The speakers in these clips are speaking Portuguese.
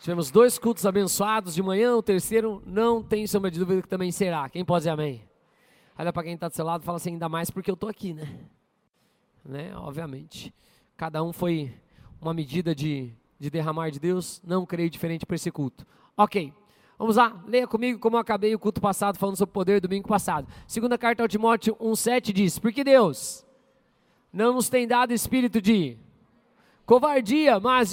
Tivemos 2 cultos abençoados de manhã, o terceiro não tem sombra de dúvida que também será. Quem pode dizer amém? Olha para quem está do seu lado e fala assim, ainda mais porque eu estou aqui, né? Obviamente. Cada um foi uma medida de derramar de Deus, não creio diferente para esse culto. Ok, vamos lá, leia comigo como eu acabei o culto passado falando sobre o poder domingo passado. Segunda carta ao Timóteo 1,7 diz, porque Deus não nos tem dado espírito de covardia, mas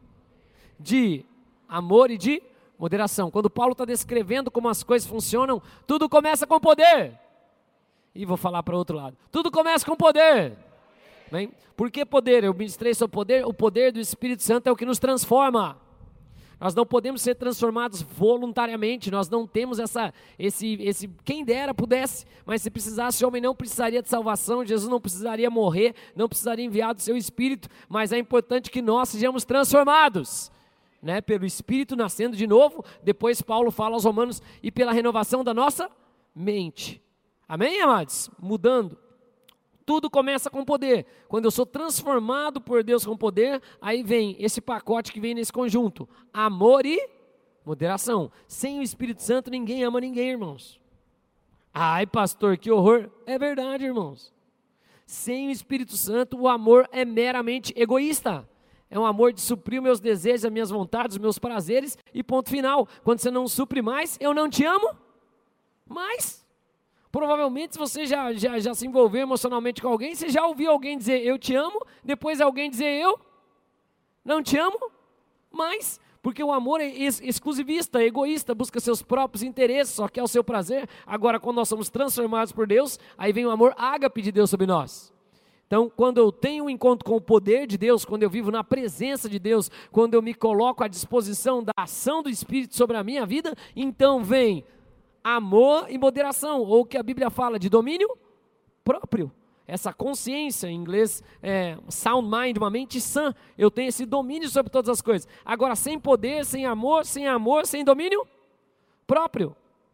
de amor e de moderação. Quando Paulo está descrevendo como as coisas funcionam, tudo começa com poder. E vou falar para o outro lado. Tudo começa com poder. Bem, por que poder? Eu ministrei sobre poder. O poder do Espírito Santo é o que nos transforma. Nós não podemos ser transformados voluntariamente. Nós não temos esse quem dera pudesse. Mas se precisasse, o homem não precisaria de salvação. Jesus não precisaria morrer. Não precisaria enviar do seu Espírito. Mas é importante que nós sejamos transformados, né, pelo Espírito nascendo de novo. Depois Paulo fala aos Romanos, e pela renovação da nossa mente. Amém, amados? Mudando. Tudo começa com poder. Quando eu sou transformado por Deus com poder, aí vem esse pacote que vem nesse conjunto. Amor e moderação. Sem o Espírito Santo ninguém ama ninguém, irmãos. Ai, pastor, que horror. É verdade, irmãos. Sem o Espírito Santo, o amor é meramente egoísta. É um amor de suprir os meus desejos, as minhas vontades, os meus prazeres e ponto final. Quando você não supre mais, eu não te amo mais. Provavelmente se você já se envolveu emocionalmente com alguém, você já ouviu alguém dizer eu te amo, depois alguém dizer eu não te amo mais. Porque o amor é exclusivista, egoísta, busca seus próprios interesses, só quer o seu prazer. Agora quando nós somos transformados por Deus, aí vem o amor ágape de Deus sobre nós. Então, quando eu tenho um encontro com o poder de Deus, quando eu vivo na presença de Deus, quando eu me coloco à disposição da ação do Espírito sobre a minha vida, então vem amor e moderação, ou o que a Bíblia fala de domínio próprio. Essa consciência, em inglês, sound mind, uma mente sã. Eu tenho esse domínio sobre todas as coisas. Agora, sem poder, sem amor, sem domínio próprio.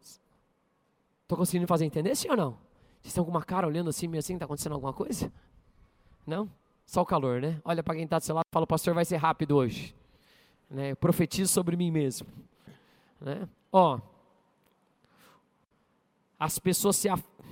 Estou conseguindo fazer entender, sim ou não? Vocês estão com uma cara olhando assim, meio assim, está acontecendo alguma coisa? Não? Só o calor, né? Olha para quem está do seu lado e fala, pastor, vai ser rápido hoje. Né? Eu profetizo sobre mim mesmo. Né? Ó, as pessoas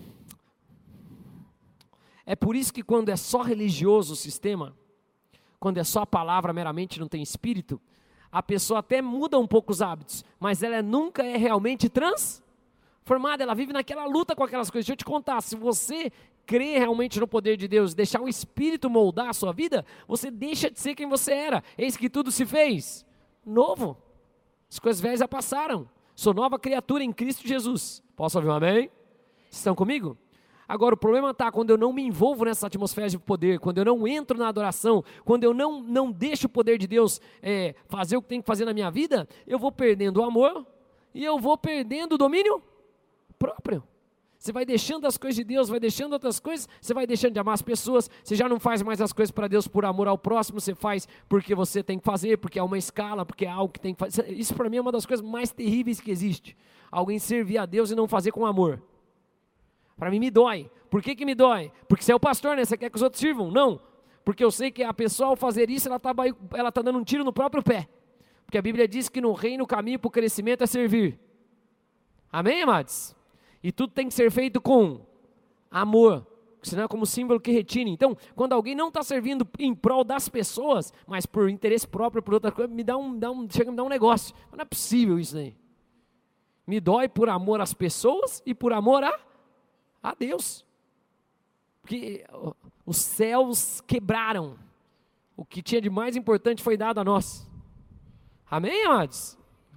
É por isso que quando é só religioso o sistema, quando é só a palavra meramente, não tem espírito, a pessoa até muda um pouco os hábitos, mas ela nunca é realmente transformada, ela vive naquela luta com aquelas coisas. Deixa eu te contar, se você crer realmente no poder de Deus, deixar o Espírito moldar a sua vida, você deixa de ser quem você era. Eis que tudo se fez novo. As coisas velhas já passaram. Sou nova criatura em Cristo Jesus. Posso ouvir um amém? Vocês estão comigo? Agora o problema está quando eu não me envolvo nessa atmosfera de poder, quando eu não entro na adoração, quando eu não deixo o poder de Deus fazer o que tem que fazer na minha vida, eu vou perdendo o amor e eu vou perdendo o domínio próprio. Você vai deixando as coisas de Deus, vai deixando outras coisas, você vai deixando de amar as pessoas, você já não faz mais as coisas para Deus por amor ao próximo, você faz porque você tem que fazer, porque é uma escala, porque é algo que tem que fazer. Isso para mim é uma das coisas mais terríveis que existe. Alguém servir a Deus e não fazer com amor. Para mim me dói. Por que me dói? Porque você é o pastor, né? Você quer que os outros sirvam? Não. Porque eu sei que a pessoa ao fazer isso, ela tá dando um tiro no próprio pé. Porque a Bíblia diz que no reino o caminho para o crescimento é servir. Amém, amados? E tudo tem que ser feito com amor, senão é como símbolo que retine. Então, quando alguém não está servindo em prol das pessoas, mas por interesse próprio, por outra coisa, chega a me dar um negócio. Mas não é possível isso aí. Me dói por amor às pessoas e por amor a Deus. Porque os céus quebraram. O que tinha de mais importante foi dado a nós. Amém, amados?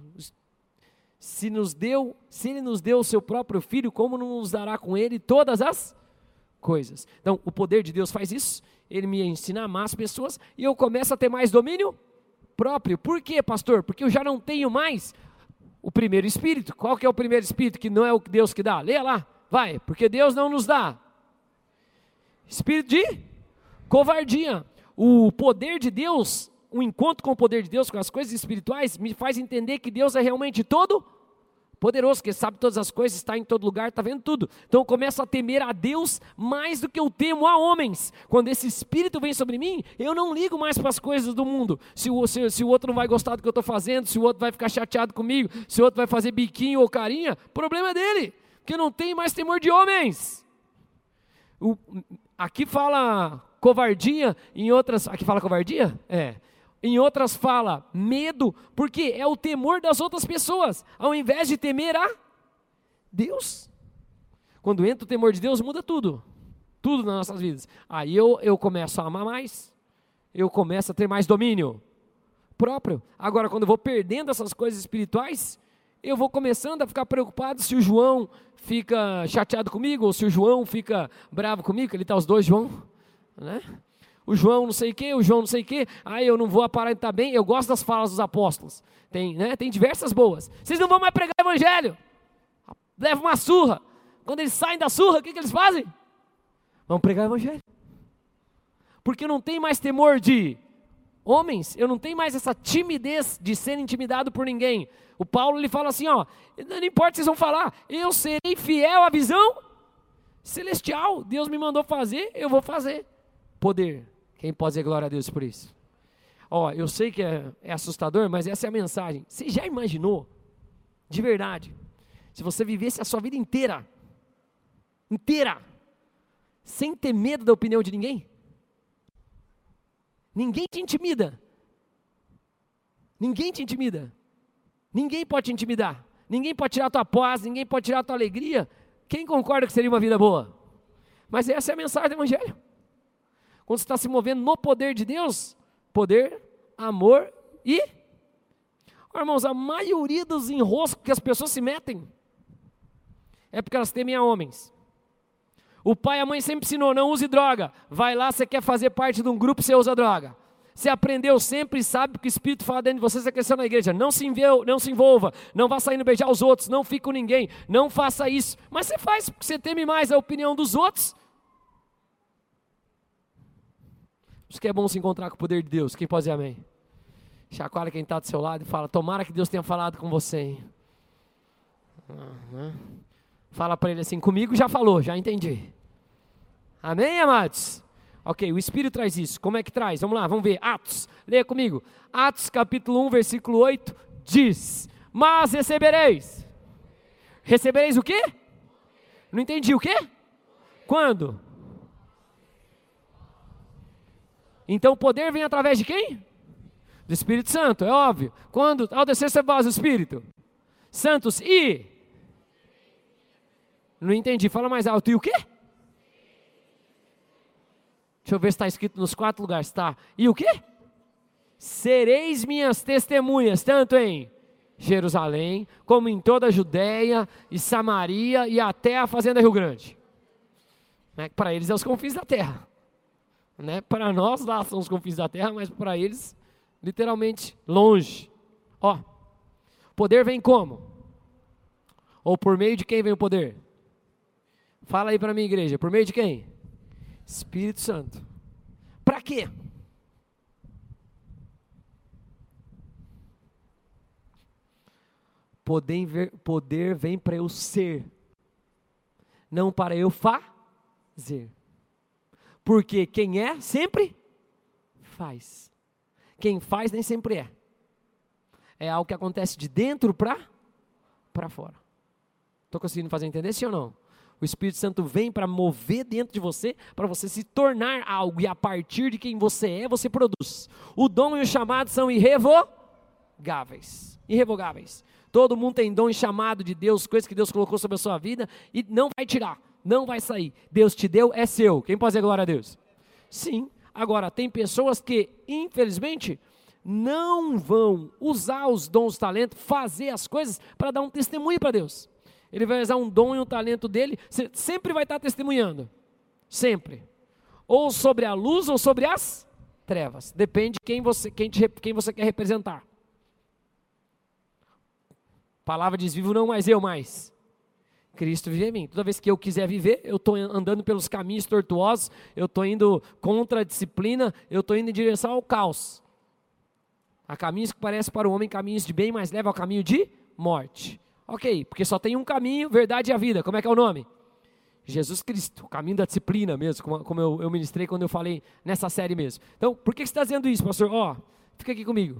Se Ele nos deu o seu próprio Filho, como não nos dará com Ele todas as coisas? Então, o poder de Deus faz isso. Ele me ensina a amar as pessoas e eu começo a ter mais domínio próprio. Por quê, pastor? Porque eu já não tenho mais o primeiro Espírito. Qual que é o primeiro Espírito que não é o Deus que dá? Leia lá, vai. Porque Deus não nos dá espírito de covardia. O poder de Deus, o encontro com o poder de Deus, com as coisas espirituais, me faz entender que Deus é realmente todo poderoso, que sabe todas as coisas, está em todo lugar, está vendo tudo. Então eu começo a temer a Deus mais do que eu temo a homens. Quando esse Espírito vem sobre mim, eu não ligo mais para as coisas do mundo. Se o outro não vai gostar do que eu estou fazendo, se o outro vai ficar chateado comigo, se o outro vai fazer biquinho ou carinha, problema é dele, porque eu não tenho mais temor de homens. Aqui fala covardia, em outras... Aqui fala covardia? Em outras fala medo, porque é o temor das outras pessoas, ao invés de temer a Deus. Quando entra o temor de Deus, muda tudo. Tudo nas nossas vidas. Aí eu começo a amar mais, eu começo a ter mais domínio próprio. Agora, quando eu vou perdendo essas coisas espirituais, eu vou começando a ficar preocupado se o João fica chateado comigo, ou se o João fica bravo comigo, que ele está os dois João, né? O João não sei o que, o João não sei o que, aí eu não vou aparentar bem. Eu gosto das falas dos apóstolos, tem diversas boas. Vocês não vão mais pregar o evangelho, leva uma surra. Quando eles saem da surra, o que eles fazem? Vão pregar o evangelho, porque não tem mais temor de homens, eu não tenho mais essa timidez de ser intimidado por ninguém. O Paulo, ele fala assim, ó, não importa o que vocês vão falar, eu serei fiel à visão celestial, Deus me mandou fazer, eu vou fazer. Poder, quem pode dizer glória a Deus por isso? Ó, eu sei que é assustador, mas essa é a mensagem. Você já imaginou, de verdade, se você vivesse a sua vida inteira, sem ter medo da opinião de ninguém? Ninguém te intimida. Ninguém te intimida. Ninguém pode te intimidar. Ninguém pode tirar a tua paz, ninguém pode tirar a tua alegria. Quem concorda que seria uma vida boa? Mas essa é a mensagem do evangelho. Quando você está se movendo no poder de Deus, poder, amor e... irmãos, a maioria dos enroscos que as pessoas se metem é porque elas temem a homens. O pai e a mãe sempre ensinou, não use droga. Vai lá, você quer fazer parte de um grupo, você usa droga. Você aprendeu sempre e sabe que o Espírito fala dentro de você, você cresceu na igreja. Não se envolva, não vá saindo beijar os outros, não fique com ninguém, não faça isso. Mas você faz porque você teme mais a opinião dos outros. Por isso que é bom se encontrar com o poder de Deus. Quem pode dizer amém? Chacoalha quem está do seu lado e fala, tomara que Deus tenha falado com você, hein? Fala para ele assim, comigo já falou, já entendi. Amém, amados? Ok, o Espírito traz isso. Como é que traz? Vamos lá, vamos ver. Atos, leia comigo. Atos capítulo 1, versículo 8, diz, mas recebereis. Recebereis o quê? Não entendi, o quê? Quando? Então o poder vem através de quem? Do Espírito Santo, é óbvio. Quando? Ao descer sobre vós o Espírito Santos e... Não entendi, fala mais alto. E o quê? Deixa eu ver se está escrito nos 4 lugares, tá? E o quê? Sereis minhas testemunhas, tanto em Jerusalém, como em toda a Judéia e Samaria e até a fazenda Rio Grande. Né? Para eles é os confins da terra. Né? Para nós lá são os confins da terra, mas para eles, literalmente, longe. Ó, poder vem como? Ou por meio de quem vem o poder? Fala aí para mim, igreja, por meio de quem? Espírito Santo. Para quê? Poder vem para eu ser, não para eu fazer. Porque quem é, sempre faz. Quem faz, nem sempre é. É algo que acontece de dentro para fora. Estou conseguindo fazer entender, sim ou não? O Espírito Santo vem para mover dentro de você, para você se tornar algo, e a partir de quem você é, você produz. O dom e o chamado são irrevogáveis. Irrevogáveis. Todo mundo tem dom e chamado de Deus, coisas que Deus colocou sobre a sua vida, e não vai tirar, não vai sair. Deus te deu, é seu. Quem pode dizer glória a Deus? Sim. Agora, tem pessoas que, infelizmente, não vão usar os dons, talentos, fazer as coisas para dar um testemunho para Deus. Ele vai usar um dom e um talento dele, sempre vai estar testemunhando, sempre, ou sobre a luz ou sobre as trevas, depende de quem você quer representar. A palavra diz, vivo não mais eu, mas Cristo vive em mim. Toda vez que eu quiser viver, eu estou andando pelos caminhos tortuosos, eu estou indo contra a disciplina, eu estou indo em direção ao caos. Há caminhos que parecem para o homem caminhos de bem, mas levam ao caminho de morte. Ok, porque só tem um caminho, verdade e a vida. Como é que é o nome? Jesus Cristo, o caminho da disciplina mesmo, como eu ministrei quando eu falei nessa série mesmo. Então, por que você está dizendo isso, pastor? Fica aqui comigo.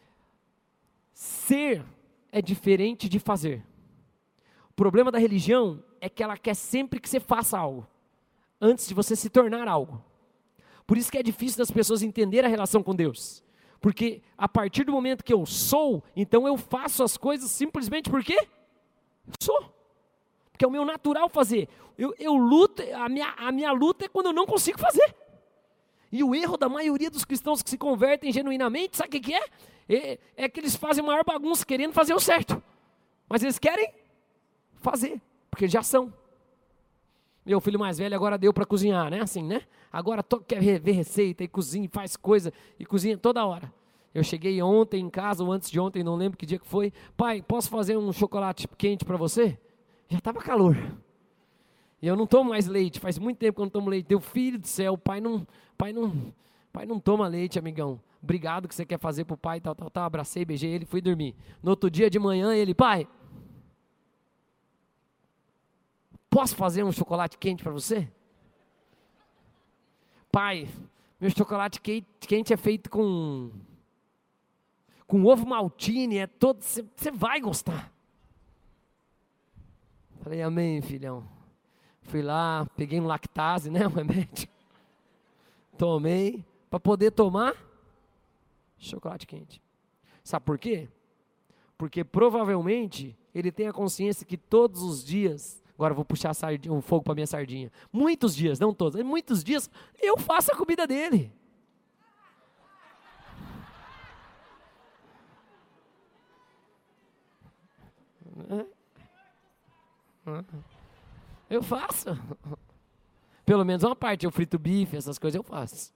Ser é diferente de fazer. O problema da religião é que ela quer sempre que você faça algo, antes de você se tornar algo. Por isso que é difícil das pessoas entenderem a relação com Deus. Porque a partir do momento que eu sou, então eu faço as coisas simplesmente porque eu sou. Porque é o meu natural fazer. Eu luto, a minha luta é quando eu não consigo fazer. E o erro da maioria dos cristãos que se convertem genuinamente, sabe o que é? É que eles fazem a maior bagunça querendo fazer o certo. Mas eles querem fazer, porque já são. Meu filho mais velho agora deu para cozinhar, né? Assim, né? Agora quer ver receita e cozinha, faz coisa e cozinha toda hora. Eu cheguei ontem em casa, ou antes de ontem, não lembro que dia que foi. Pai, posso fazer um chocolate quente para você? Já estava calor. E eu não tomo mais leite, faz muito tempo que eu não tomo leite. Meu filho do céu, pai não toma leite, amigão. Obrigado que você quer fazer pro pai, tal. Abracei, beijei ele, fui dormir. No outro dia de manhã ele, pai, posso fazer um chocolate quente para você? Pai, meu chocolate quente é feito com ovo maltine, é todo, você vai gostar. Falei, amém, filhão. Fui lá, peguei um lactase, né, um remédio. Tomei, para poder tomar chocolate quente. Sabe por quê? Porque provavelmente ele tem a consciência que todos os dias, agora eu vou puxar um fogo para minha sardinha, muitos dias, não todos, muitos dias eu faço a comida dele. Eu faço. Pelo menos uma parte, eu frito bife, essas coisas eu faço.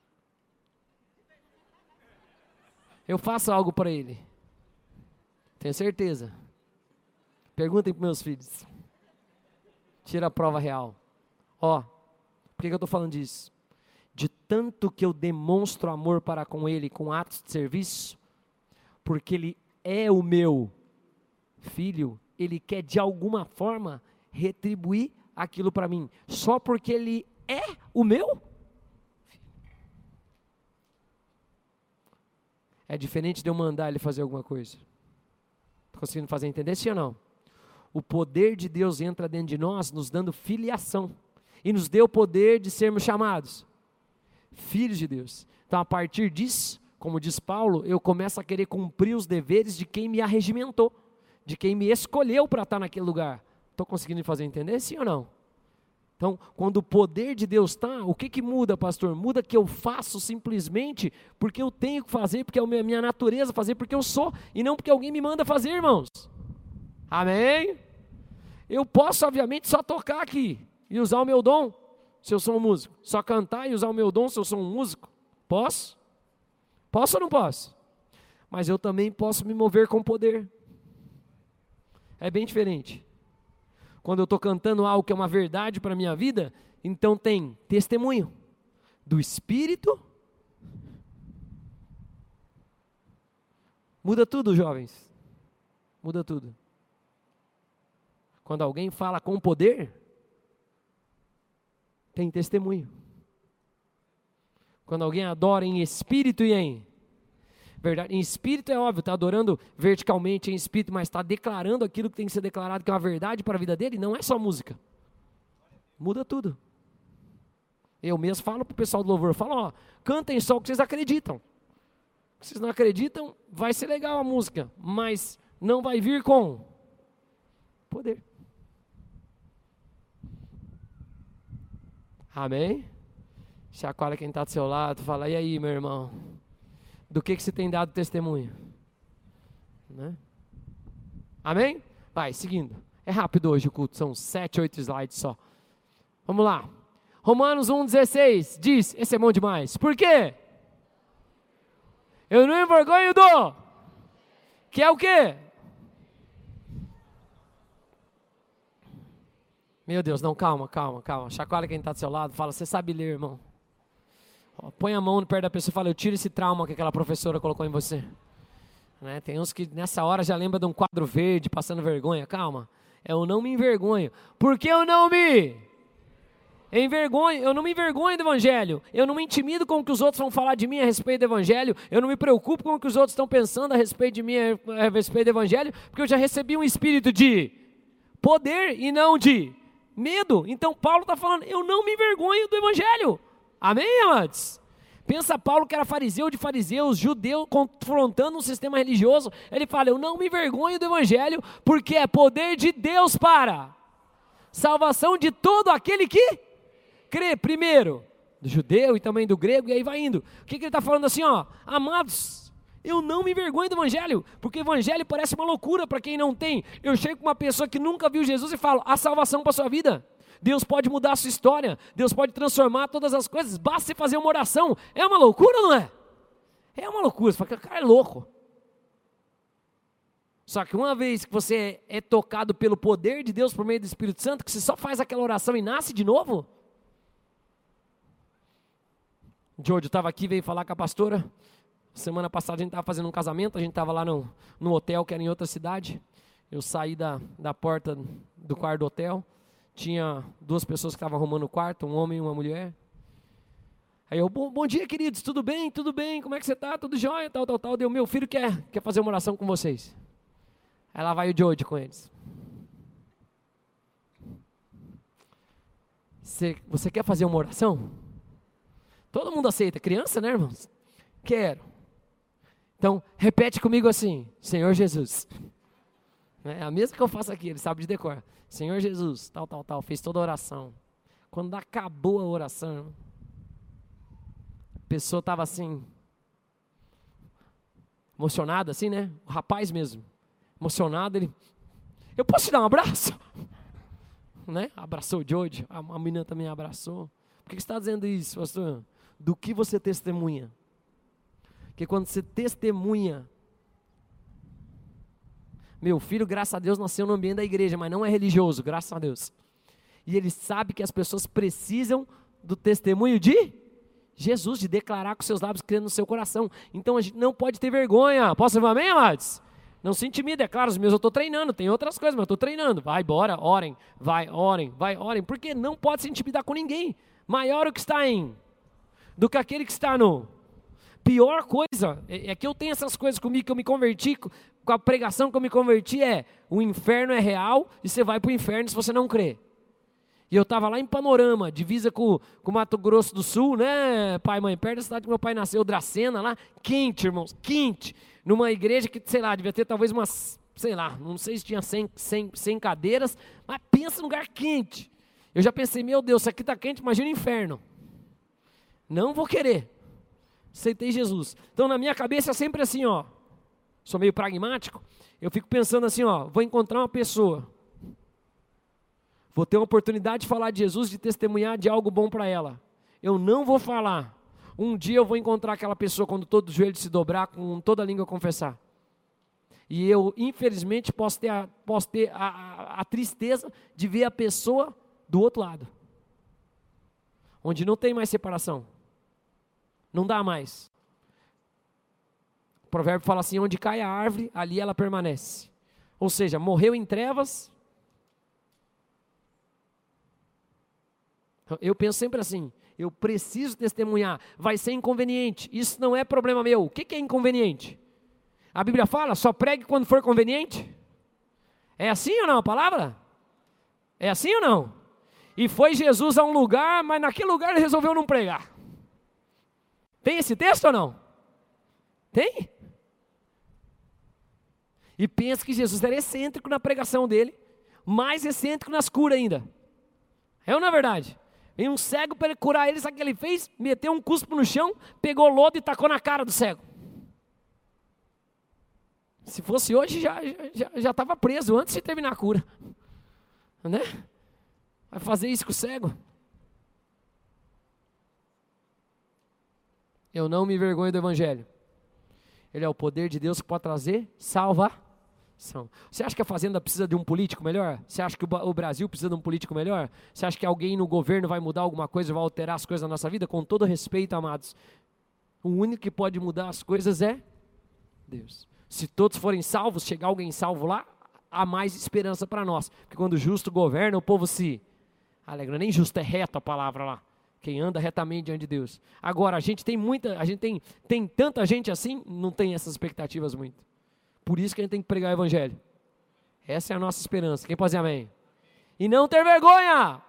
Eu faço algo para ele. Tenho certeza. Perguntem para meus filhos. Tira a prova real. Por que eu estou falando disso? De tanto que eu demonstro amor para com ele, com atos de serviço, porque ele é o meu filho, ele quer de alguma forma retribuir aquilo para mim, só porque ele é o meu. É diferente de eu mandar ele fazer alguma coisa. Está conseguindo fazer entender sim ou não? O poder de Deus entra dentro de nós, nos dando filiação, e nos deu o poder de sermos chamados filhos de Deus. Então, a partir disso, como diz Paulo, eu começo a querer cumprir os deveres de quem me arregimentou, de quem me escolheu para estar naquele lugar. Estou conseguindo fazer entender, sim ou não? Então, quando o poder de Deus está, o que muda, pastor? Muda que eu faço simplesmente porque eu tenho que fazer, porque é a minha natureza fazer, porque eu sou, e não porque alguém me manda fazer, irmãos. Amém? Eu posso, obviamente, só tocar aqui e usar o meu dom, se eu sou um músico. Só cantar e usar o meu dom, se eu sou um músico. Posso? Posso ou não posso? Mas eu também posso me mover com poder. É bem diferente. Quando eu estou cantando algo que é uma verdade para a minha vida, então tem testemunho do Espírito. Muda tudo, jovens. Muda tudo. Quando alguém fala com poder, tem testemunho. Quando alguém adora em espírito e em verdade, em espírito é óbvio, está adorando verticalmente em espírito, mas está declarando aquilo que tem que ser declarado, que é uma verdade para a vida dele, não é só música. Muda tudo. Eu mesmo falo para o pessoal do louvor, falo, cantem só o que vocês acreditam. Se vocês não acreditam, vai ser legal a música, mas não vai vir com poder. Amém? Chacoalha quem está do seu lado, fala, e aí, meu irmão? Do que você tem dado testemunho? Né? Amém? Vai, seguindo. É rápido hoje o culto, são 7, 8 slides só. Vamos lá. Romanos 1,16 diz, esse é bom demais. Por quê? Eu não envergonho do... Que é o quê? Meu Deus, não, calma. Chacoalha quem está do seu lado, fala, você sabe ler, irmão. Põe a mão perto da pessoa e fala, eu tiro esse trauma que aquela professora colocou em você. Né? Tem uns que nessa hora já lembra de um quadro verde passando vergonha. Calma, eu não me envergonho. Porque eu não me envergonho, eu não me envergonho do evangelho. Eu não me intimido com o que os outros vão falar de mim a respeito do evangelho. Eu não me preocupo com o que os outros estão pensando a respeito de mim a respeito do evangelho, porque eu já recebi um espírito de poder e não de medo. Então Paulo está falando, eu não me envergonho do evangelho. Amém, amados? Pensa Paulo que era fariseu de fariseus, judeu, confrontando um sistema religioso. Ele fala, eu não me envergonho do evangelho, porque é poder de Deus para salvação de todo aquele que crê. Primeiro, do judeu e também do grego, e aí vai indo. O que ele está falando assim, ó? Amados, eu não me envergonho do evangelho, porque o evangelho parece uma loucura para quem não tem. Eu chego com uma pessoa que nunca viu Jesus e falo, a salvação para a sua vida. Deus pode mudar a sua história, Deus pode transformar todas as coisas, basta você fazer uma oração. É uma loucura ou não é? É uma loucura, você fala que o cara é louco. Só que uma vez que você é tocado pelo poder de Deus por meio do Espírito Santo, que você só faz aquela oração e nasce de novo. O Jojo estava aqui, veio falar com a pastora. Semana passada a gente estava fazendo um casamento, a gente estava lá no hotel que era em outra cidade. Eu saí da porta do quarto do hotel. Tinha duas pessoas que estavam arrumando o quarto, um homem e uma mulher. Aí eu, bom dia, queridos, tudo bem, como é que você está? Tudo jóia, tal. Deu, meu filho quer fazer uma oração com vocês. Aí lá vai o Jojo com eles. Você quer fazer uma oração? Todo mundo aceita, criança, né, irmãos? Quero. Então, repete comigo assim, Senhor Jesus. É a mesma que eu faço aqui, ele sabe de decor. Senhor Jesus, tal, fez toda a oração. Quando acabou a oração, a pessoa estava assim, emocionada assim, né? O rapaz mesmo, emocionado, ele, eu posso te dar um abraço? Né? Abraçou o Jojo, a menina também abraçou. Por que você está dizendo isso, pastor? Do que você testemunha? Porque quando você testemunha, meu filho, graças a Deus, nasceu no ambiente da igreja, mas não é religioso, graças a Deus. E ele sabe que as pessoas precisam do testemunho de Jesus, de declarar com seus lábios, crendo no seu coração. Então a gente não pode ter vergonha. Posso falar amém, amados? Não se intimida, é claro, os meus eu estou treinando, tem outras coisas, mas eu estou treinando. Vai, bora, orem, orem. Porque não pode se intimidar com ninguém. Maior o que está em, do que aquele que está no. Pior coisa, é que eu tenho essas coisas comigo, que eu me converti, com a pregação que eu me converti o inferno é real e você vai para o inferno se você não crê. E eu estava lá em Panorama, divisa com Mato Grosso do Sul, né, pai e mãe, perto da cidade que meu pai nasceu, Dracena, lá, quente, irmãos, quente, numa igreja que, sei lá, devia ter talvez umas, sei lá, não sei se tinha 100 cadeiras, mas pensa num lugar quente. Eu já pensei, meu Deus, isso aqui está quente, imagina o inferno. Não vou querer. Aceitei Jesus. Então na minha cabeça é sempre assim, ó. Sou meio pragmático. Eu fico pensando assim, ó. Vou encontrar uma pessoa. Vou ter uma oportunidade de falar de Jesus, de testemunhar de algo bom para ela. Eu não vou falar. Um dia eu vou encontrar aquela pessoa quando todo o joelho se dobrar, com toda a língua confessar. E eu, infelizmente, posso ter a tristeza de ver a pessoa do outro lado. Onde não tem mais separação. Não dá mais. O provérbio fala assim, onde cai a árvore, ali ela permanece. Ou seja, morreu em trevas. Eu penso sempre assim, eu preciso testemunhar, vai ser inconveniente, isso não é problema meu. O que é inconveniente? A Bíblia fala, só pregue quando for conveniente? É assim ou não a palavra? É assim ou não? E foi Jesus a um lugar, mas naquele lugar ele resolveu não pregar. Tem esse texto ou não? Tem? E pensa que Jesus era excêntrico na pregação dele, mais excêntrico nas curas ainda. É ou não é verdade? Veio um cego para ele curar ele, sabe o que ele fez? Meteu um cuspo no chão, pegou lodo e tacou na cara do cego. Se fosse hoje, já estava preso antes de terminar a cura. Né? Vai fazer isso com o cego? Eu não me envergonho do evangelho. Ele é o poder de Deus que pode trazer salvação. Você acha que a fazenda precisa de um político melhor? Você acha que o Brasil precisa de um político melhor? Você acha que alguém no governo vai mudar alguma coisa, vai alterar as coisas da nossa vida? Com todo respeito, amados, o único que pode mudar as coisas é Deus. Se todos forem salvos, chegar alguém salvo lá, há mais esperança para nós. Porque quando o justo governa, o povo se alegra. Nem justo, é reto a palavra lá. Quem anda retamente diante de Deus. Agora, a gente tem tanta gente assim, não tem essas expectativas muito. Por isso que a gente tem que pregar o evangelho. Essa é a nossa esperança. Quem pode dizer amém? E não ter vergonha.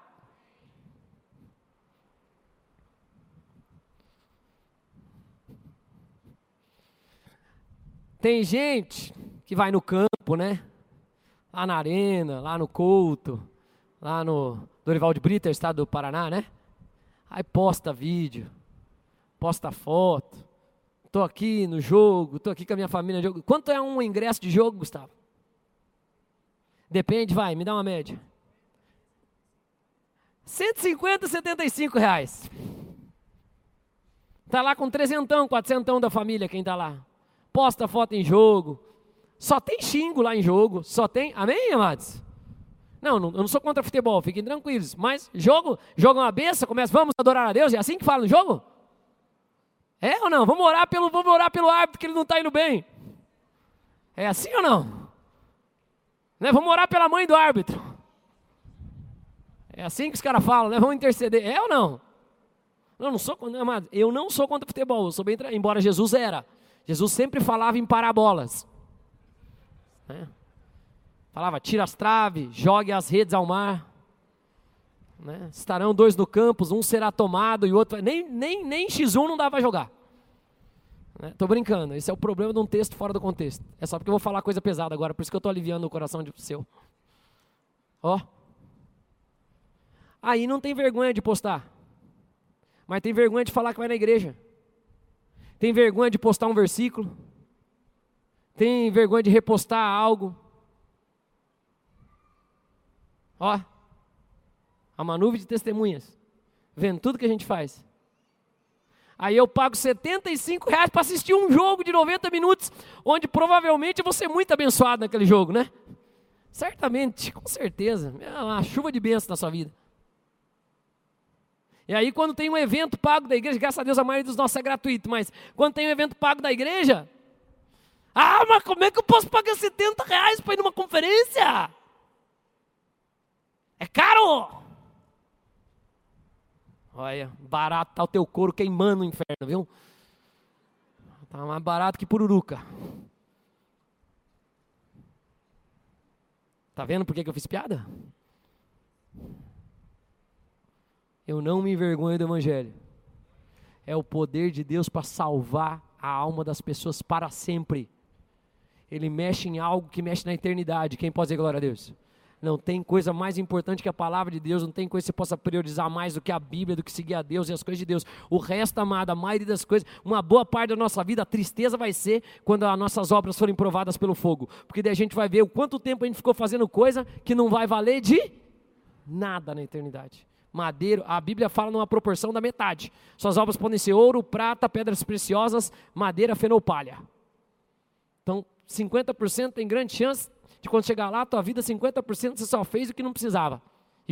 Tem gente que vai no campo, né? Lá na Arena, lá no Couto, lá no Dorival de Brito, estado do Paraná, né? Aí posta vídeo, posta foto. Tô aqui no jogo, tô aqui com a minha família no jogo. Quanto é um ingresso de jogo, Gustavo? Depende, vai, me dá uma média. 150, 75 reais. Tá lá com 300, 400 da família quem tá lá. Posta foto em jogo. Só tem xingo lá em jogo. Só tem, amém, amados? Não, eu não sou contra futebol, fiquem tranquilos. Mas joga uma benção, vamos adorar a Deus, é assim que fala no jogo? É ou não? Vamos orar pelo árbitro que ele não está indo bem. É assim ou não? Né? Vamos orar pela mãe do árbitro. É assim que os caras falam, né? Vamos interceder. É ou não? Eu não sou contra futebol, eu sou bem, embora Jesus era. Jesus sempre falava em parábolas. Né? Falava, tira as traves, jogue as redes ao mar. Né? Estarão dois no campo, um será tomado e o outro... Nem X1 não dá para jogar. Estou brincando, esse é o problema de um texto fora do contexto. É só porque eu vou falar coisa pesada agora, por isso que eu estou aliviando o coração do seu. Ó. Aí não tem vergonha de postar. Mas tem vergonha de falar que vai na igreja. Tem vergonha de postar um versículo. Tem vergonha de repostar algo. Ó, há uma nuvem de testemunhas, vendo tudo que a gente faz. Aí eu pago R$75 para assistir um jogo de 90 minutos, onde provavelmente eu vou ser muito abençoado naquele jogo, né? Certamente, com certeza, é uma chuva de bênção na sua vida. E aí quando tem um evento pago da igreja, graças a Deus a maioria dos nossos é gratuito, mas quando tem um evento pago da igreja, mas como é que eu posso pagar R$70 para ir numa conferência? É caro! Olha, barato tá o teu couro queimando no inferno, viu? Tá mais barato que pururuca. Tá vendo por que eu fiz piada? Eu não me envergonho do evangelho. É o poder de Deus para salvar a alma das pessoas para sempre. Ele mexe em algo que mexe na eternidade. Quem pode dizer glória a Deus? Não tem coisa mais importante que a palavra de Deus, não tem coisa que você possa priorizar mais do que a Bíblia, do que seguir a Deus e as coisas de Deus. O resto, amado, a maioria das coisas, uma boa parte da nossa vida, a tristeza vai ser quando as nossas obras forem provadas pelo fogo. Porque daí a gente vai ver o quanto tempo a gente ficou fazendo coisa que não vai valer de nada na eternidade. Madeiro, a Bíblia fala numa proporção da metade. Suas obras podem ser ouro, prata, pedras preciosas, madeira, feno ou palha. Então, 50% tem grande chance de quando chegar lá, a tua vida, 50% você só fez o que não precisava.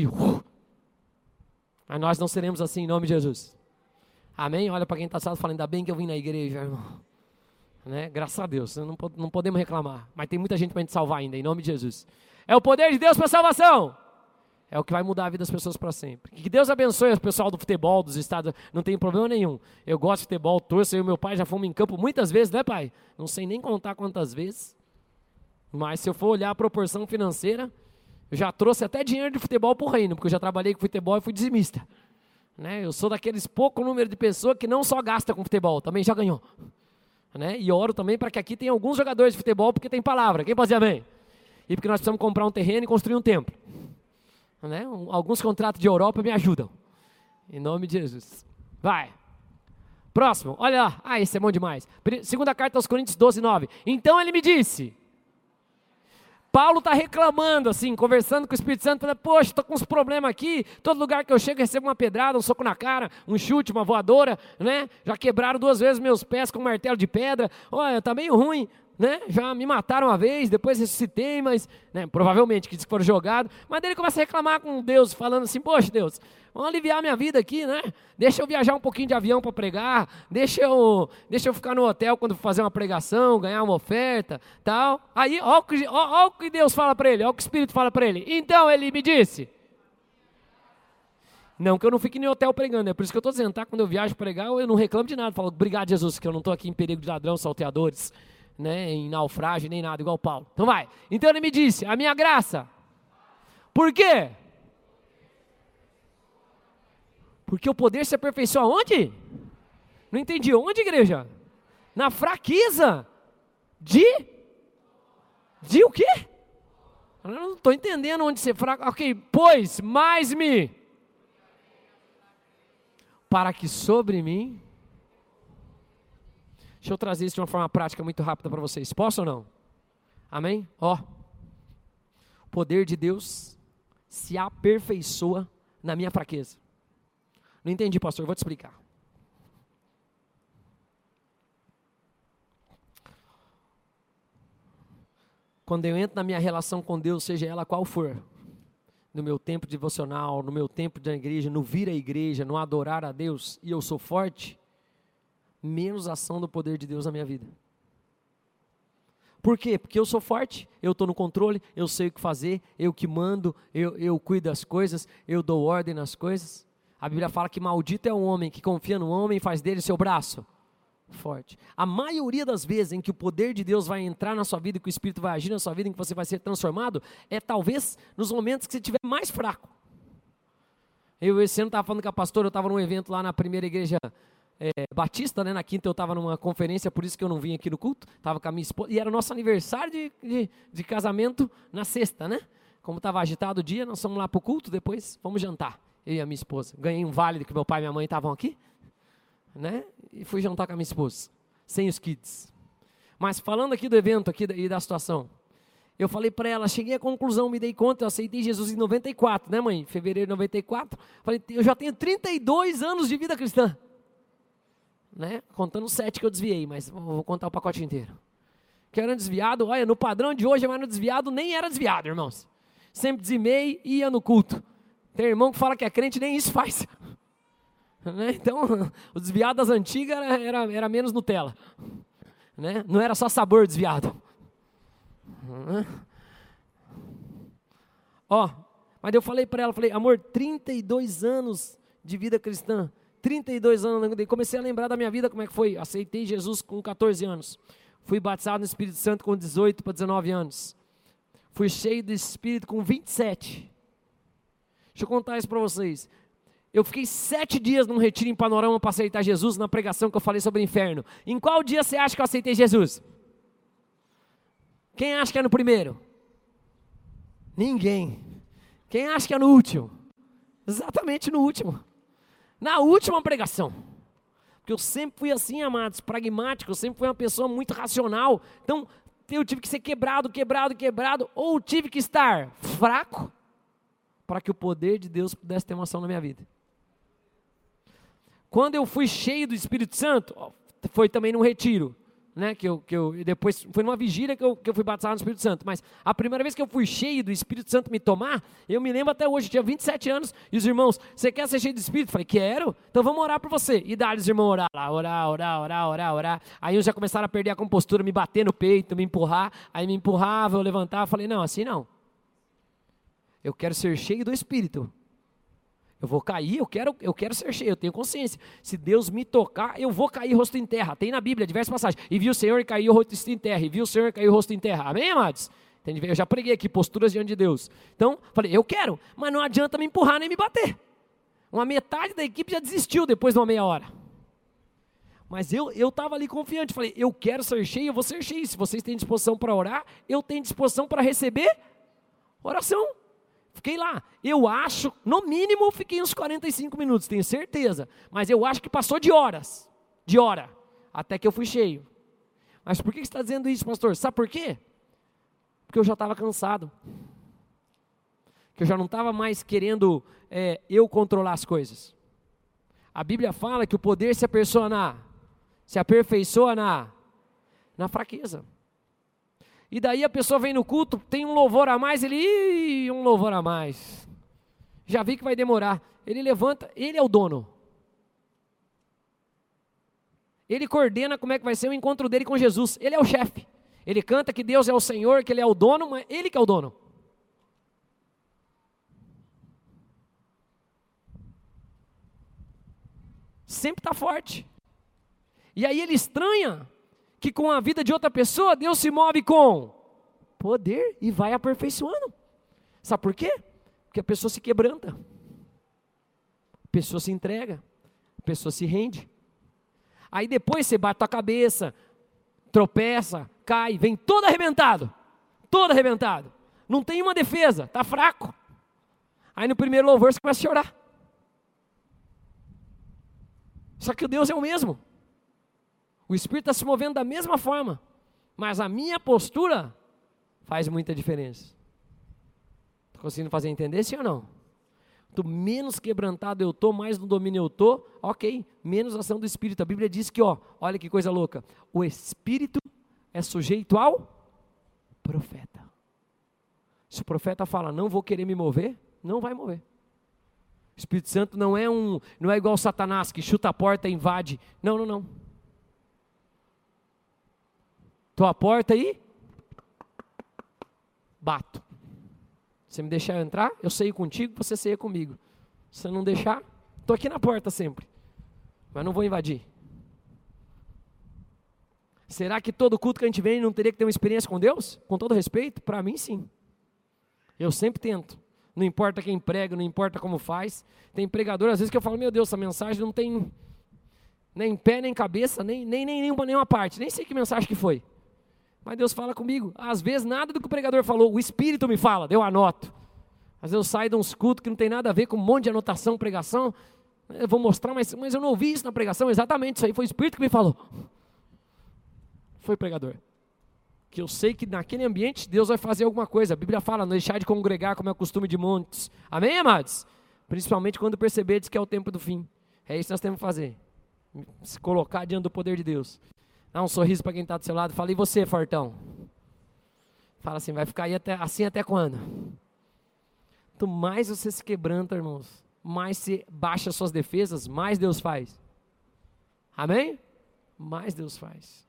Mas nós não seremos assim em nome de Jesus. Amém? Olha para quem está falando, ainda bem que eu vim na igreja, irmão. Né? Graças a Deus, não podemos reclamar. Mas tem muita gente para a gente salvar ainda, em nome de Jesus. É o poder de Deus para a salvação. É o que vai mudar a vida das pessoas para sempre. Que Deus abençoe o pessoal do futebol, dos estados. Não tem problema nenhum. Eu gosto de futebol, torço. Eu e meu pai já fomos em campo muitas vezes, né, pai? Não sei nem contar quantas vezes. Mas se eu for olhar a proporção financeira, eu já trouxe até dinheiro de futebol para o reino, porque eu já trabalhei com futebol e fui dizimista. Né? Eu sou daqueles pouco número de pessoas que não só gasta com futebol, também já ganhou. Né? E oro também para que aqui tenha alguns jogadores de futebol, porque tem palavra. Quem pode dizer amém? E porque nós precisamos comprar um terreno e construir um templo. Né? Alguns contratos de Europa me ajudam. Em nome de Jesus. Vai. Próximo. Olha lá. Esse é bom demais. Segunda carta aos Coríntios 12:9. Então ele me disse... Paulo está reclamando, assim, conversando com o Espírito Santo, falando, poxa, estou com uns problemas aqui, todo lugar que eu chego eu recebo uma pedrada, um soco na cara, um chute, uma voadora, né? Já quebraram 2 vezes meus pés com um martelo de pedra, olha, está meio ruim. né? Já me mataram uma vez, depois ressuscitei, mas, né, provavelmente que foram jogados. Mas daí ele começa a reclamar com Deus, falando assim, poxa Deus, vamos aliviar minha vida aqui, né? Deixa eu viajar um pouquinho de avião para pregar, deixa eu ficar no hotel quando for fazer uma pregação, ganhar uma oferta, tal. Aí, ó o que Deus fala para ele, ó o que o Espírito fala para ele. Então ele me disse... Não que eu não fique em hotel pregando, é por isso que eu estou dizendo, tá? Quando eu viajo pregar, eu não reclamo de nada. Falo, obrigado, Jesus, que eu não estou aqui em perigo de ladrão, salteadores, né? Em naufrágio, nem nada, igual Paulo. Então vai. Então ele me disse, a minha graça. Por quê? Porque o poder se aperfeiçoa onde? Não entendi. Onde, igreja? Na fraqueza. De o quê? Eu não estou entendendo onde ser fraco. Ok, pois, mais me... Para que sobre mim... Deixa eu trazer isso de uma forma prática muito rápida para vocês. Posso ou não? Amém? Ó. O poder de Deus se aperfeiçoa na minha fraqueza. Não entendi, pastor. Vou te explicar. Quando eu entro na minha relação com Deus, seja ela qual for, no meu tempo devocional, no meu tempo da igreja, no vir à igreja, no adorar a Deus, e eu sou forte, menos ação do poder de Deus na minha vida. Por quê? Porque eu sou forte, eu estou no controle, eu sei o que fazer, eu que mando, eu cuido das coisas, eu dou ordem nas coisas. A Bíblia fala que maldito é o homem que confia no homem e faz dele seu braço forte. A maioria das vezes em que o poder de Deus vai entrar na sua vida e que o Espírito vai agir na sua vida, em que você vai ser transformado, é talvez nos momentos que você estiver mais fraco. Eu esse ano estava falando com a pastora, eu estava num evento lá na primeira igreja batista, né? Na quinta eu estava numa conferência, por isso que eu não vim aqui no culto, estava com a minha esposa, e era o nosso aniversário de casamento na sexta, né? Como estava agitado o dia, nós fomos lá para o culto, depois fomos jantar, eu e a minha esposa. Ganhei um vale que meu pai e minha mãe estavam aqui, né? E fui jantar com a minha esposa, sem os kids. Mas falando aqui do evento aqui e da situação, eu falei para ela, cheguei à conclusão, me dei conta, eu aceitei Jesus em 94, né, mãe? Fevereiro de 94. Falei, eu já tenho 32 anos de vida cristã, né? Contando os 7 que eu desviei, mas vou contar o pacote inteiro. Que eu era desviado, olha, no padrão de hoje, mas no desviado nem era desviado, irmãos. Sempre dizimei e ia no culto. Tem irmão que fala que é crente, nem isso faz. Né? Então, o desviado das antigas era menos Nutella, né? Não era só sabor desviado. Ó, mas eu falei para ela, falei, amor, 32 anos de vida cristã, 32 anos, comecei a lembrar da minha vida, como é que foi, aceitei Jesus com 14 anos, fui batizado no Espírito Santo com 18 para 19 anos, fui cheio do Espírito com 27, deixa eu contar isso para vocês. Eu fiquei 7 dias num retiro em Panorama para aceitar Jesus, na pregação que eu falei sobre o inferno. Em qual dia você acha que eu aceitei Jesus? Quem acha que é no primeiro? Ninguém. Quem acha que é no último? Exatamente no último. Na última pregação. Porque eu sempre fui assim, amados, pragmático, eu sempre fui uma pessoa muito racional. Então, eu tive que ser quebrado, ou tive que estar fraco, para que o poder de Deus pudesse ter uma ação na minha vida. Quando eu fui cheio do Espírito Santo, foi também num retiro, né, que eu depois, foi numa vigília que eu fui batizado no Espírito Santo, mas a primeira vez que eu fui cheio do Espírito Santo me tomar, eu me lembro até hoje, eu tinha 27 anos, e os irmãos, você quer ser cheio do Espírito? Eu falei, quero, então vamos orar por você, e dá os irmãos orar lá, orar, aí uns já começaram a perder a compostura, me bater no peito, me empurrar, aí me empurrava, eu levantava, falei, não, assim não, eu quero ser cheio do Espírito. Eu vou cair, eu quero ser cheio, eu tenho consciência. Se Deus me tocar, eu vou cair rosto em terra. Tem na Bíblia diversas passagens. E viu o Senhor e caiu rosto em terra. E viu o Senhor e caiu rosto em terra. Amém, amados? Eu já preguei aqui, posturas diante de Deus. Então, falei, eu quero, mas não adianta me empurrar nem me bater. Uma metade da equipe já desistiu depois de uma meia hora. Mas eu estava ali confiante. Falei, eu quero ser cheio, eu vou ser cheio. Se vocês têm disposição para orar, eu tenho disposição para receber oração. Fiquei lá, eu acho, no mínimo fiquei uns 45 minutos, tenho certeza, mas eu acho que passou de hora, até que eu fui cheio. Mas por que você está dizendo isso, pastor? Sabe por quê? Porque eu já estava cansado, que eu já não estava mais querendo eu controlar as coisas. A Bíblia fala que o poder se aperfeiçoa na fraqueza. E daí a pessoa vem no culto, tem um louvor a mais, um louvor a mais. Já vi que vai demorar. Ele levanta, ele é o dono. Ele coordena como é que vai ser o encontro dele com Jesus. Ele é o chefe. Ele canta que Deus é o Senhor, que Ele é o dono, mas Ele que é o dono. Sempre está forte. E aí ele estranha que com a vida de outra pessoa, Deus se move com poder e vai aperfeiçoando. Sabe por quê? Porque a pessoa se quebranta. A pessoa se entrega. A pessoa se rende. Aí depois você bate a cabeça, tropeça, cai, vem todo arrebentado. Todo arrebentado. Não tem uma defesa, está fraco. Aí no primeiro louvor você começa a chorar. Só que o Deus é o mesmo. O Espírito está se movendo da mesma forma. Mas a minha postura faz muita diferença. Está conseguindo fazer entender, sim ou não? Quanto menos quebrantado eu estou, mais no domínio eu estou, ok, menos ação do Espírito. A Bíblia diz que, olha que coisa louca, o Espírito é sujeito ao profeta. Se o profeta fala, não vou querer me mover, não vai mover. O Espírito Santo não é igual Satanás, que chuta a porta e invade. Não. Tô à porta e bato. Você me deixar eu entrar, eu saio contigo, você saia comigo. Se você não deixar, estou aqui na porta sempre. Mas não vou invadir. Será que todo culto que a gente vem não teria que ter uma experiência com Deus? Com todo respeito? Para mim, sim. Eu sempre tento. Não importa quem prega, não importa como faz. Tem pregador, às vezes, que eu falo, meu Deus, essa mensagem não tem nem pé, nem cabeça, nem nenhuma parte. Nem sei que mensagem que foi. Mas Deus fala comigo. Às vezes nada do que o pregador falou, o Espírito me fala, eu anoto. Às vezes eu saio de uns cultos que não tem nada a ver com um monte de anotação, pregação. Eu vou mostrar, mas eu não ouvi isso na pregação. Exatamente, isso aí foi o Espírito que me falou. Foi o pregador. Que eu sei que naquele ambiente Deus vai fazer alguma coisa. A Bíblia fala, não deixar de congregar como é o costume de muitos. Amém, amados? Principalmente quando perceberdes que é o tempo do fim. É isso que nós temos que fazer. Se colocar diante do poder de Deus. Dá um sorriso para quem está do seu lado. Fala, e você, fortão? Fala assim, vai ficar aí assim até quando? Quanto mais você se quebranta, irmãos, mais você baixa suas defesas, mais Deus faz. Amém? Mais Deus faz.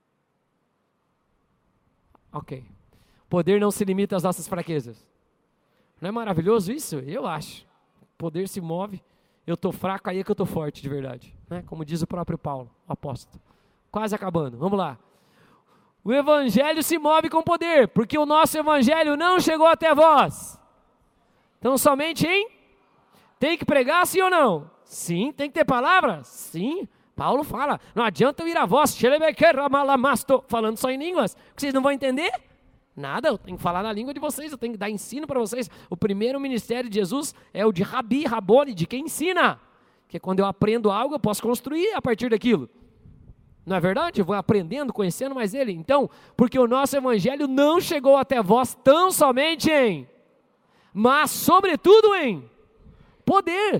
Ok. Poder não se limita às nossas fraquezas. Não é maravilhoso isso? Eu acho. O poder se move. Eu estou fraco, aí é que eu estou forte de verdade. Né? Como diz o próprio Paulo, o apóstolo. Quase acabando, vamos lá. O evangelho se move com poder, porque o nosso evangelho não chegou até vós. Então somente tem que pregar, sim ou não? Sim. Tem que ter palavra? Sim. Paulo fala, não adianta eu ir a vós, falando só em línguas, que vocês não vão entender? Nada, eu tenho que falar na língua de vocês, eu tenho que dar ensino para vocês. O primeiro ministério de Jesus é o de Rabone, de quem ensina. Que quando eu aprendo algo, eu posso construir a partir daquilo. Não é verdade? Eu vou aprendendo, conhecendo mais Ele. Então, porque o nosso evangelho não chegou até vós tão somente mas sobretudo em poder,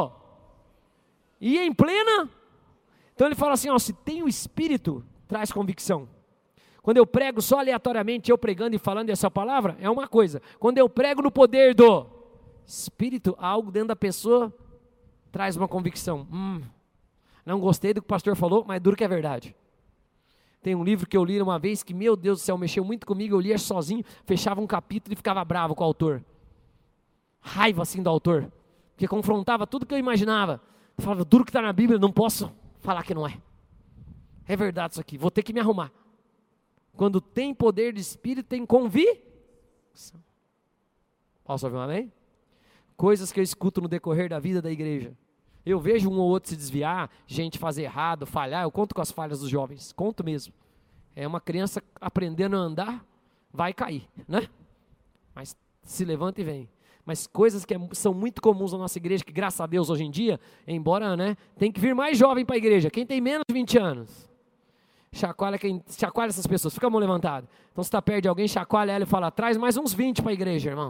e em plena. Então ele fala assim, se tem o Espírito, traz convicção. Quando eu prego só aleatoriamente, eu pregando e falando essa palavra, é uma coisa. Quando eu prego no poder do Espírito, algo dentro da pessoa traz uma convicção. Não gostei do que o pastor falou, mas duro que é verdade. Tem um livro que eu li uma vez que, meu Deus do céu, mexeu muito comigo, eu lia sozinho, fechava um capítulo e ficava bravo com o autor. Raiva assim do autor, porque confrontava tudo que eu imaginava. Eu falava, duro que está na Bíblia, não posso falar que não é. É verdade isso aqui, vou ter que me arrumar. Quando tem poder de Espírito, tem convicção. Posso ouvir um amém? Coisas que eu escuto no decorrer da vida da igreja. Eu vejo um ou outro se desviar, gente fazer errado, falhar, eu conto com as falhas dos jovens, conto mesmo. É uma criança aprendendo a andar, vai cair, né? Mas se levanta e vem. Mas coisas que são muito comuns na nossa igreja, que graças a Deus hoje em dia, embora, tem que vir mais jovem para a igreja. Quem tem menos de 20 anos, chacoalha essas pessoas, fica a mão levantada. Então se está perto de alguém, chacoalha ela e fala, traz mais uns 20 para a igreja, irmão.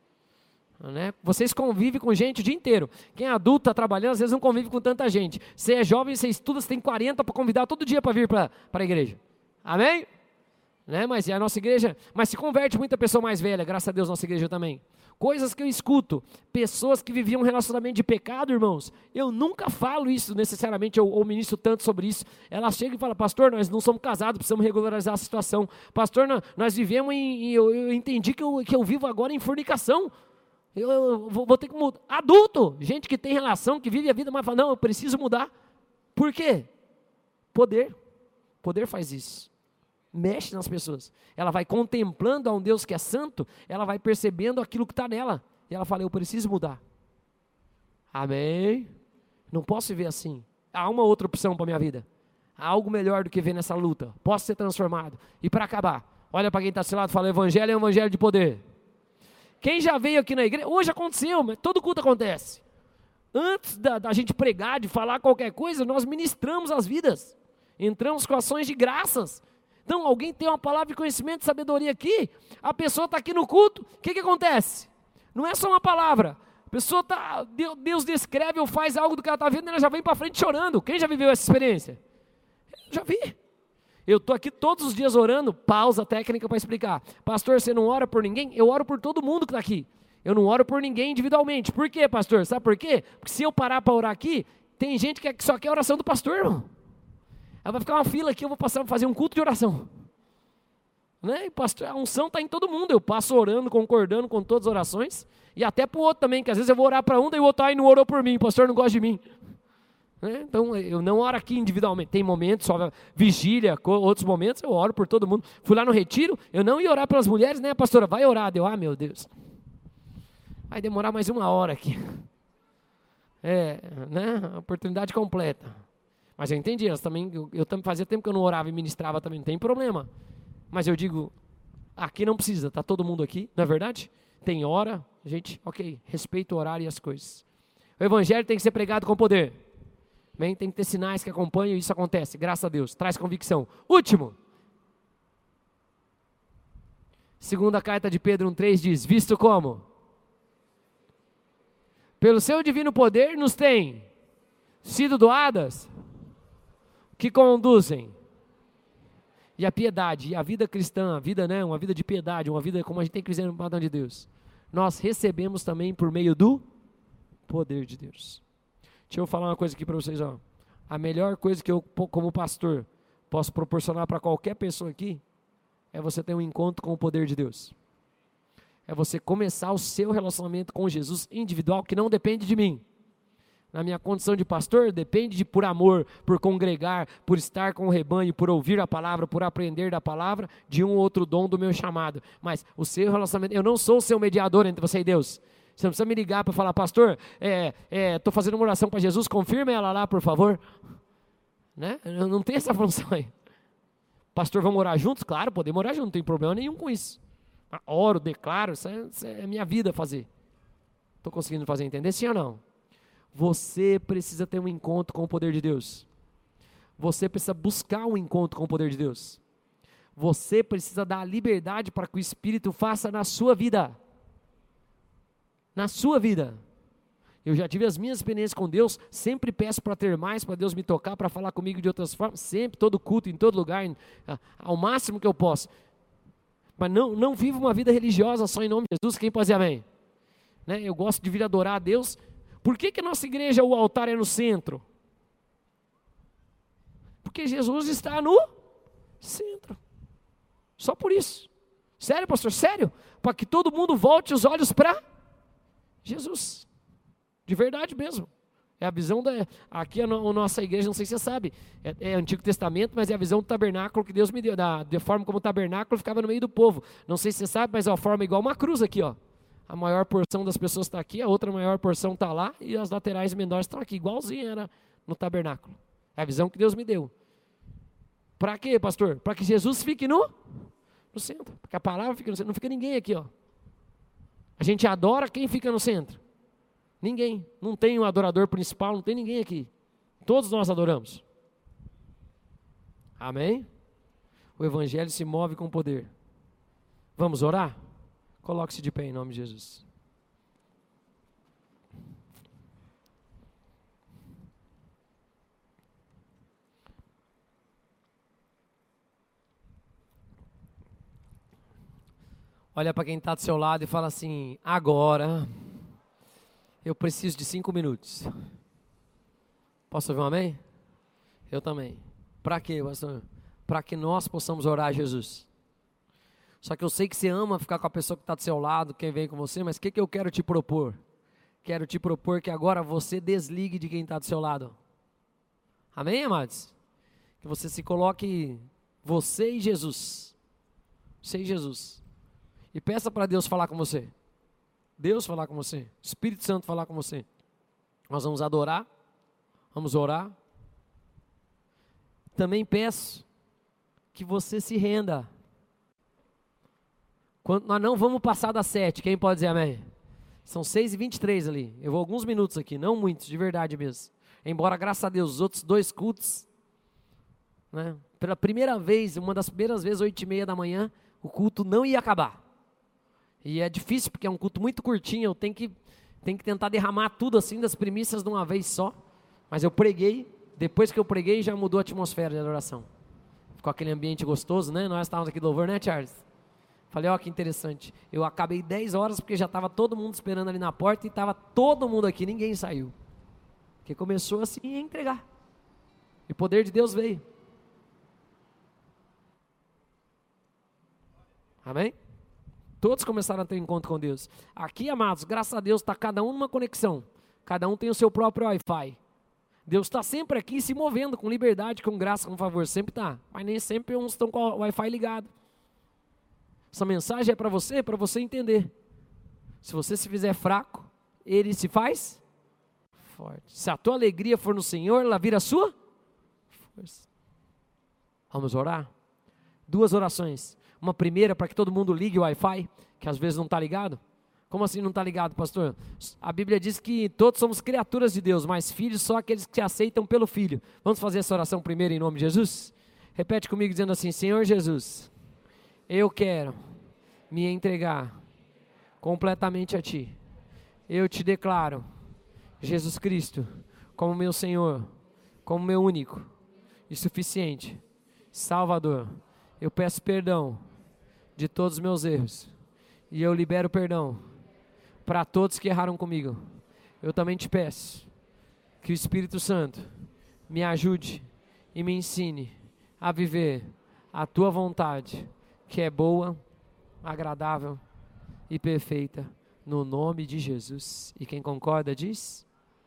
Vocês convivem com gente o dia inteiro. Quem é adulto, está trabalhando, às vezes não convive com tanta gente. Você é jovem, você estuda, você tem 40 para convidar todo dia para vir para a igreja. Amém? né? Mas a nossa igreja, mas se converte muita pessoa mais velha, graças a Deus, nossa igreja também. Coisas que eu escuto, pessoas que viviam um relacionamento de pecado, irmãos, eu nunca falo isso necessariamente, ou ministro tanto sobre isso. Ela chega e fala, pastor, nós não somos casados, precisamos regularizar a situação. Pastor, nós vivemos eu entendi que eu vivo agora em fornicação. Eu vou ter que mudar. Adulto, gente que tem relação, que vive a vida, mas fala, não, eu preciso mudar. Por quê? Poder. Poder faz isso. Mexe nas pessoas. Ela vai contemplando a um Deus que é santo, ela vai percebendo aquilo que está nela. E ela fala, eu preciso mudar. Amém? Não posso viver assim. Há uma outra opção para a minha vida. Há algo melhor do que ver nessa luta. Posso ser transformado. E para acabar, olha para quem está do seu lado e fala, o evangelho é um evangelho de poder. Quem já veio aqui na igreja, hoje aconteceu, mas todo culto acontece. Antes da gente pregar, de falar qualquer coisa, nós ministramos as vidas. Entramos com ações de graças. Então, alguém tem uma palavra de conhecimento, de sabedoria aqui, a pessoa está aqui no culto, o que acontece? Não é só uma palavra, a pessoa está, Deus descreve ou faz algo do que ela está vendo, e ela já vem para frente chorando. Quem já viveu essa experiência? Eu já vi. Eu estou aqui todos os dias orando, pausa técnica para explicar. Pastor, você não ora por ninguém? Eu oro por todo mundo que está aqui. Eu não oro por ninguém individualmente. Por quê, pastor? Sabe por quê? Porque se eu parar para orar aqui, tem gente que só quer a oração do pastor, irmão. Aí vai ficar uma fila aqui, eu vou passar para fazer um culto de oração. Né? E pastor, a unção está em todo mundo. Eu passo orando, concordando com todas as orações. E até para o outro também, que às vezes eu vou orar para um, daí o outro não orou por mim, o pastor não gosta de mim. Né? Então eu não oro aqui individualmente. Tem momentos, só vigília, outros momentos eu oro por todo mundo. Fui lá no retiro, eu não ia orar pelas mulheres, né, pastora? Vai orar. Deu, meu Deus. Vai demorar mais 1 hora aqui. Né? Oportunidade completa. Mas eu entendi, eu também fazia tempo que eu não orava e ministrava também, não tem problema. Mas eu digo, aqui não precisa, está todo mundo aqui, não é verdade? Tem hora, gente, ok, respeito o horário e as coisas. O evangelho tem que ser pregado com poder. Bem, tem que ter sinais que acompanham e isso acontece, graças a Deus, traz convicção. Último. Segunda carta de Pedro 1,3 diz, visto como? Pelo seu divino poder nos tem sido doadas que conduzem. E a piedade, e a vida cristã, a vida, né, uma vida de piedade, uma vida como a gente tem que viver no padrão de Deus, nós recebemos também por meio do poder de Deus. Deixa eu falar uma coisa aqui para vocês, ó. A melhor coisa que eu, como pastor, posso proporcionar para qualquer pessoa aqui, é você ter um encontro com o poder de Deus. É você começar o seu relacionamento com Jesus individual, que não depende de mim. Na minha condição de pastor, depende por amor, por congregar, por estar com o rebanho, por ouvir a palavra, por aprender da palavra, de um ou outro dom do meu chamado. Mas o seu relacionamento, eu não sou o seu mediador entre você e Deus. Você não precisa me ligar para falar, pastor, estou fazendo uma oração para Jesus, confirma ela lá, por favor. Né? Eu não tenho essa função aí. Pastor, vamos orar juntos? Claro, podemos orar juntos, não tem problema nenhum com isso. Oro, declaro, isso é minha vida fazer. Estou conseguindo fazer entender, sim ou não? Você precisa ter um encontro com o poder de Deus. Você precisa buscar um encontro com o poder de Deus. Você precisa dar liberdade para que o Espírito faça na sua vida. Na sua vida. Eu já tive as minhas experiências com Deus, sempre peço para ter mais, para Deus me tocar, para falar comigo de outras formas, sempre, todo culto, em todo lugar, ao máximo que eu posso. Mas não vivo uma vida religiosa só em nome de Jesus, quem pode dizer amém? Né? Eu gosto de vir adorar a Deus. Por que nossa igreja, o altar é no centro? Porque Jesus está no centro. Só por isso. Sério, pastor? Sério? Para que todo mundo volte os olhos para Jesus. De verdade mesmo. É a visão aqui a nossa igreja, não sei se você sabe, é Antigo Testamento, mas é a visão do tabernáculo que Deus me deu, da forma como o tabernáculo ficava no meio do povo. Não sei se você sabe, mas é uma forma igual uma cruz aqui, ó. A maior porção das pessoas está aqui, a outra maior porção está lá, e as laterais menores estão aqui, igualzinho era no tabernáculo. É a visão que Deus me deu. Para quê, pastor? Para que Jesus fique no centro. Porque a palavra fica no centro. Não fica ninguém aqui, ó. A gente adora quem fica no centro. Ninguém. Não tem um adorador principal, não tem ninguém aqui. Todos nós adoramos. Amém? O evangelho se move com poder. Vamos orar? Coloque-se de pé em nome de Jesus. Olha para quem está do seu lado e fala assim: agora eu preciso de 5 minutos. Posso ouvir um amém? Eu também. Para quê, pastor? Para que nós possamos orar a Jesus. Só que eu sei que você ama ficar com a pessoa que está do seu lado, quem vem com você, mas o que eu quero te propor? Quero te propor que agora você desligue de quem está do seu lado. Amém, amados? Que você se coloque, você e Jesus. Você e Jesus. E peça para Deus falar com você. Deus falar com você. Espírito Santo falar com você. Nós vamos adorar. Vamos orar. Também peço que você se renda. Nós não vamos passar das 7. Quem pode dizer amém? São 6h23 ali. Eu vou alguns minutos aqui, não muitos, de verdade mesmo. Embora, graças a Deus, os outros 2 cultos, né, pela primeira vez, uma das primeiras vezes, 8h30 da manhã, o culto não ia acabar. E é difícil, porque é um culto muito curtinho, eu tenho que tentar derramar tudo assim, das primícias de uma vez só. Mas eu preguei, depois que eu preguei, já mudou a atmosfera de adoração. Ficou aquele ambiente gostoso, né? Nós estávamos aqui do louvor, né, Charles? Falei, ó, que interessante. Eu acabei 10 horas, porque já estava todo mundo esperando ali na porta, e estava todo mundo aqui, ninguém saiu. Porque começou assim a entregar. E o poder de Deus veio. Amém? Todos começaram a ter um encontro com Deus. Aqui, amados, graças a Deus, está cada um numa conexão. Cada um tem o seu próprio Wi-Fi. Deus está sempre aqui se movendo com liberdade, com graça, com favor. Sempre está. Mas nem sempre uns estão com o Wi-Fi ligado. Essa mensagem é para você entender. Se você se fizer fraco, Ele se faz forte. Se a tua alegria for no Senhor, ela vira a sua força. Vamos orar? 2 orações. Uma primeira para que todo mundo ligue o Wi-Fi, que às vezes não está ligado. Como assim não está ligado, pastor? A Bíblia diz que todos somos criaturas de Deus, mas filhos só aqueles que se aceitam pelo Filho. Vamos fazer essa oração primeiro em nome de Jesus? Repete comigo dizendo assim: Senhor Jesus, eu quero me entregar completamente a Ti. Eu te declaro Jesus Cristo como meu Senhor, como meu único e suficiente Salvador. Eu peço perdão de todos os meus erros e eu libero perdão para todos que erraram comigo. Eu também te peço que o Espírito Santo me ajude e me ensine a viver a Tua vontade, que é boa, agradável e perfeita, no nome de Jesus. E quem concorda diz?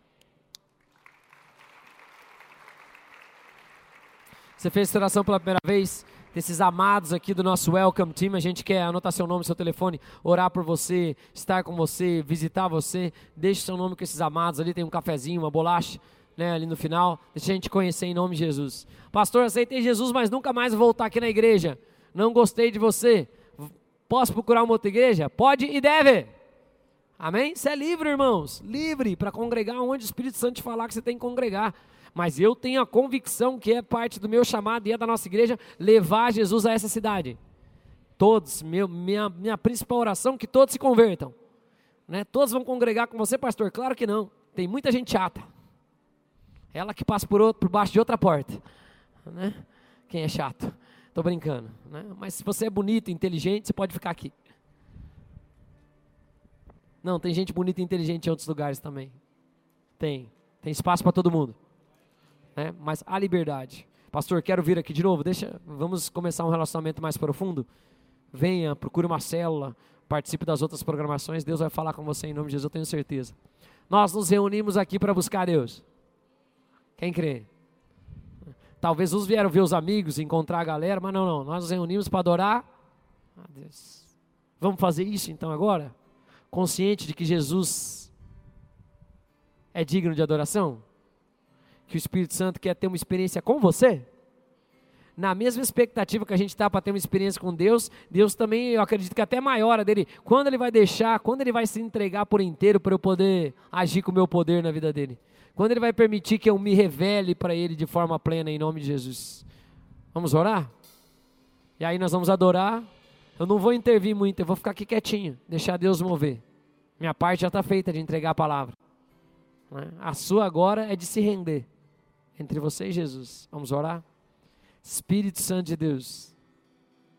Você fez essa oração pela primeira vez? Desses amados aqui do nosso Welcome Team, a gente quer anotar seu nome, seu telefone, orar por você, estar com você, visitar você. Deixe seu nome com esses amados ali, tem um cafezinho, uma bolacha, né, ali no final. Deixa a gente conhecer em nome de Jesus. Pastor, aceitei Jesus, mas nunca mais vou voltar aqui na igreja. Não gostei de você. Posso procurar uma outra igreja? Pode e deve. Amém? Você é livre, irmãos. Livre para congregar onde o Espírito Santo te falar que você tem que congregar. Mas eu tenho a convicção que é parte do meu chamado e é da nossa igreja levar Jesus a essa cidade. Todos, minha principal oração é que todos se convertam. Né? Todos vão congregar com você, pastor? Claro que não. Tem muita gente chata. Ela que passa por baixo de outra porta. Né? Quem é chato? Estou brincando. Né? Mas se você é bonito, inteligente, você pode ficar aqui. Não, tem gente bonita e inteligente em outros lugares também. Tem espaço para todo mundo. Né? Mas a liberdade. Pastor, quero vir aqui de novo. Vamos começar um relacionamento mais profundo. Venha, procure uma célula, participe das outras programações. Deus vai falar com você em nome de Jesus, eu tenho certeza. Nós nos reunimos aqui para buscar Deus. Quem crê? Talvez uns vieram ver os amigos, encontrar a galera, mas não. Nós nos reunimos para adorar a Deus. Vamos fazer isso então agora? Consciente de que Jesus é digno de adoração? Que o Espírito Santo quer ter uma experiência com você? Na mesma expectativa que a gente está para ter uma experiência com Deus, Deus também, eu acredito que até maior a dele. Quando Ele vai se entregar por inteiro para eu poder agir com o meu poder na vida dele? Quando Ele vai permitir que eu me revele para Ele de forma plena em nome de Jesus? Vamos orar? E aí nós vamos adorar. Eu não vou intervir muito, eu vou ficar aqui quietinho, deixar Deus mover. Minha parte já está feita de entregar a palavra. A sua agora é de se render entre você e Jesus. Vamos orar? Espírito Santo de Deus,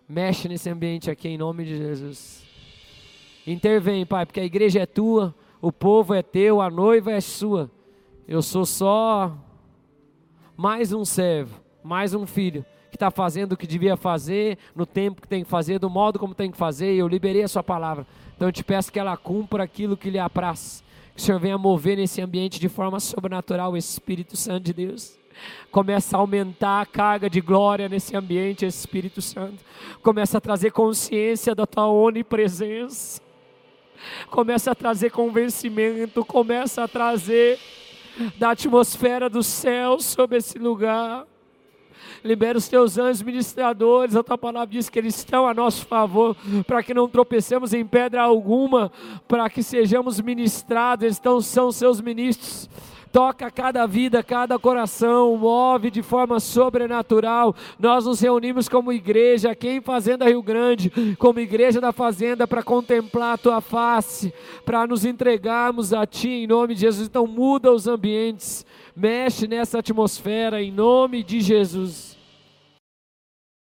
Mexe nesse ambiente aqui em nome de Jesus. Intervém, Pai, porque a igreja é tua, o povo é teu, a noiva é sua. Eu sou só mais um servo, mais um filho, que está fazendo o que devia fazer, no tempo que tem que fazer, do modo como tem que fazer, e eu liberei a sua palavra. Então eu te peço que ela cumpra aquilo que lhe apraz, que o Senhor venha mover nesse ambiente de forma sobrenatural, o Espírito Santo de Deus. Começa a aumentar a carga de glória nesse ambiente, Espírito Santo. Começa a trazer consciência da tua onipresença. Começa a trazer convencimento, começa a trazer da atmosfera do céu sobre esse lugar. Libera os teus anjos ministradores, a tua palavra diz que eles estão a nosso favor, para que não tropecemos em pedra alguma, para que sejamos ministrados, eles são seus ministros. Toca cada vida, cada coração, move de forma sobrenatural. Nós nos reunimos como igreja aqui em Fazenda Rio Grande, como igreja da Fazenda, para contemplar a tua face, para nos entregarmos a ti em nome de Jesus. Então muda os ambientes, mexe nessa atmosfera em nome de Jesus.